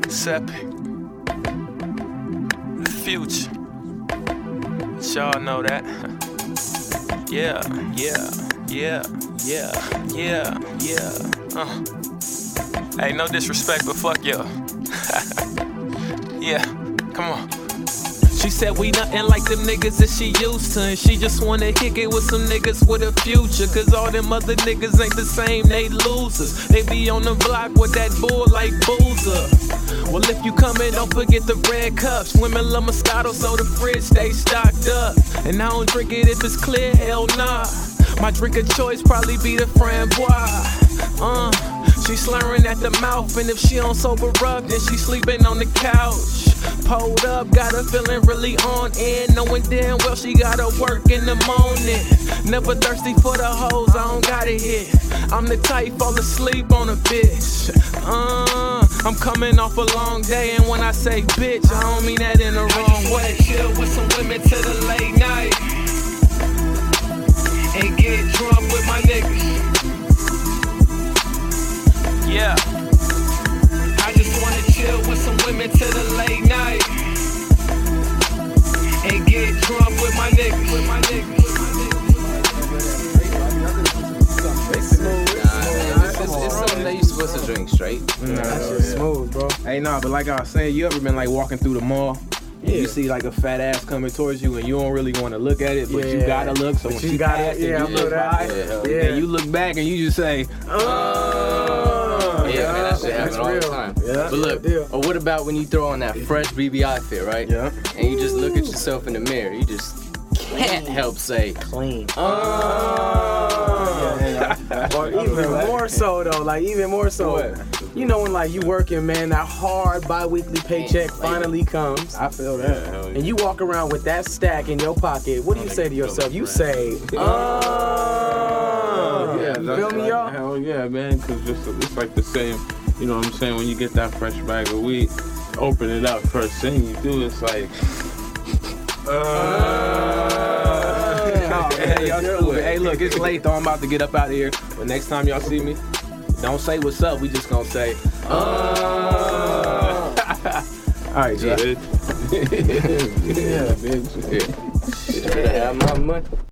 Seppi, Future. Y'all know that. Yeah. Hey, no disrespect, but fuck y'all. Yeah, come on. She said we nothing like them niggas that she used to, and she just wanna kick it with some niggas with a future. Cause all them other niggas ain't the same, they losers. They be on the block with that bull like Boozer. Well, if you comin', don't forget the red cups. Women love Moscato, so the fridge stay stocked up. And I don't drink it if it's clear, hell nah. My drink of choice probably be the Framboise. She slurring at the mouth, and if she don't sober up, then she sleeping on the couch. Pulled up, got her feeling really on end, knowing damn well she gotta work in the morning. Never thirsty for the hoes, I don't got it hit. I'm the type fall asleep on a bitch. I'm coming off a long day, and when I say bitch, I don't mean that in the wrong way. Chill with some women till the late night and get drunk with my niggas. Yeah, I just wanna chill with some women till the late night and get drunk with my niggas. It's something that you supposed to drink straight. That shit's smooth, bro. Hey, nah, but like I was saying, you ever been like walking through the mall? And you see like a fat ass coming towards you, and you don't really want to look at it, but you gotta look. So when she passes, you look by, and you look back, and you just say, Yeah, man, that shit happen all the time. Yeah. But look, or what about when you throw on that fresh BBI fit, right? Yeah. And you just look at yourself in the mirror, you just can't help say, clean. Or even more so though, like even more so. What? You know when like you working, man, that hard bi-weekly paycheck finally comes. I feel that. And you walk around with that stack in your pocket. What do you say to yourself? You say, you feel me, y'all? Hell yeah, man, because it's like the same, you know what I'm saying, when you get that fresh bag of weed, open it up, first thing you do, it's like, Hey, y'all stupid. Hey, look, it's late though. I'm about to get up out of here. But next time y'all see me, don't say what's up. We just gonna say, All right, Jeff. yeah, bitch. should I have my money?